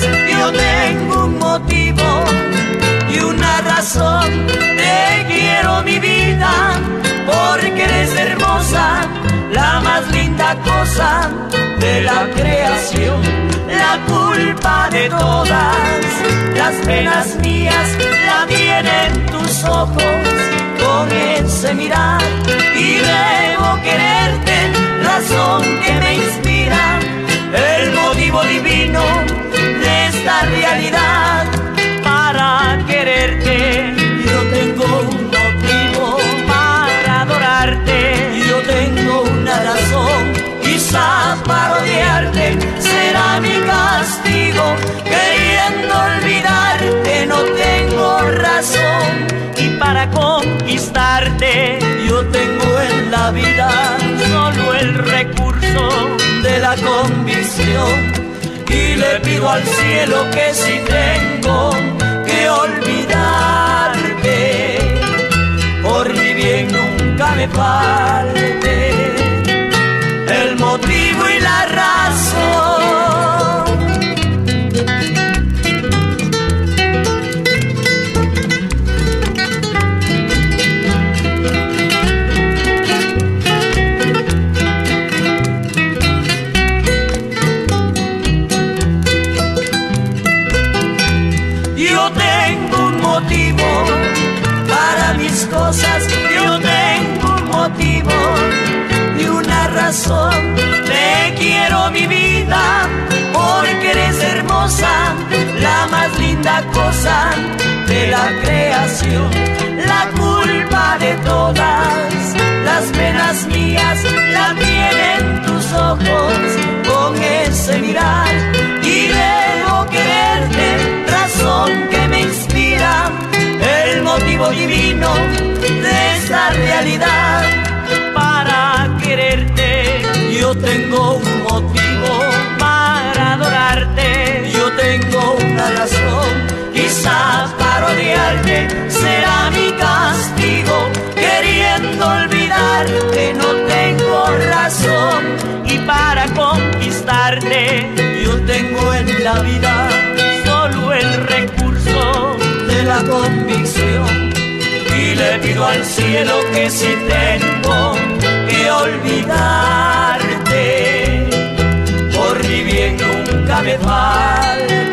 yo tengo un motivo y una razón. Te quiero, mi vida, porque eres hermosa, la más linda cosa de la creación. La culpa de todas las penas mías la tienen tus ojos con ese mirar, y debo quererte, razón que me inspira, el motivo divino de esta realidad. Para quererte yo tengo un motivo, para adorarte yo tengo una razón, quizás para odiarte será mi castigo, queriendo olvidarte no tengo razón, y para conquistarte yo tengo en la vida solo el recurso de la convicción, y le pido al cielo que si tengo que olvidarte, por mi bien nunca me falte el motivo y la razón. Yo tengo un motivo para mis cosas, yo tengo un motivo y una razón. Te quiero, mi vida, porque eres hermosa, la más linda cosa de la creación. La culpa de todas las penas mías la tienen tus ojos con ese mirar, y debo quererte, razón que me inspira, el motivo divino de esta realidad. Para quererte yo tengo un motivo, para adorarte yo tengo una razón, quizás para odiarte será mi castigo, queriendo olvidarte no tengo razón, y para conquistarte yo tengo en la vida solo el recurso de la convicción, y le pido al cielo que si tengo que olvidarte, por mi bien nunca me falte